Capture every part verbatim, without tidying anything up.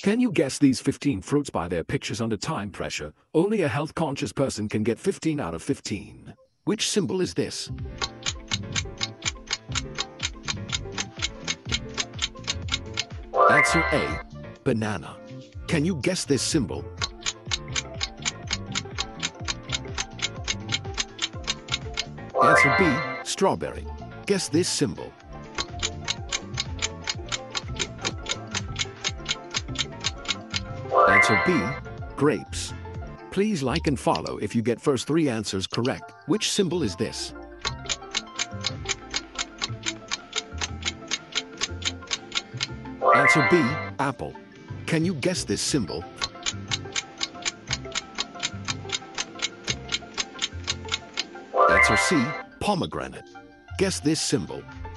Can you guess these fifteen fruits by their pictures under time pressure? Only a health-conscious person can get fifteen out of fifteen. Which symbol is this? Answer A. Banana. Can you guess this symbol? Answer B. Strawberry. Guess this symbol. Answer B. Grapes. Please like and follow if you get first three answers correct. Which symbol is this? Answer B. Apple. Can you guess this symbol? Answer C. Pomegranate. Guess this symbol.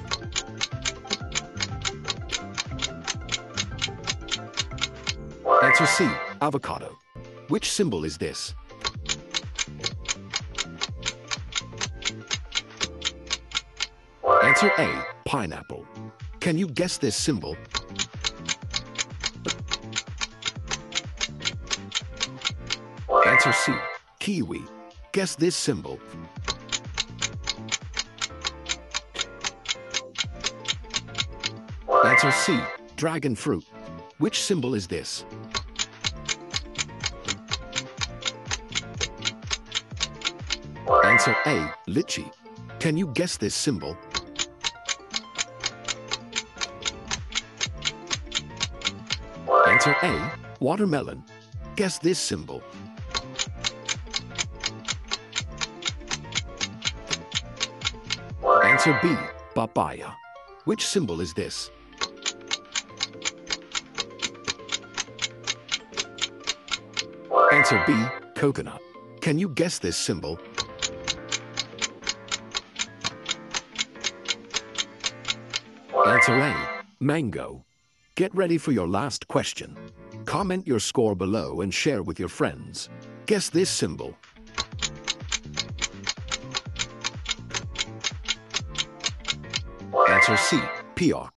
Answer C. Avocado. Which symbol is this? Answer A. Pineapple. Can you guess this symbol? Answer C. Kiwi. Guess this symbol. Answer C. Dragon fruit. Which symbol is this? Answer A. Lychee. Can you guess this symbol? Answer A. Watermelon. Guess this symbol. Answer B. Papaya. Which symbol is this? Answer B. Coconut. Can you guess this symbol? Answer A. Mango. Get ready for your last question. Comment your score below and share with your friends. Guess this symbol. Answer C. Peacock.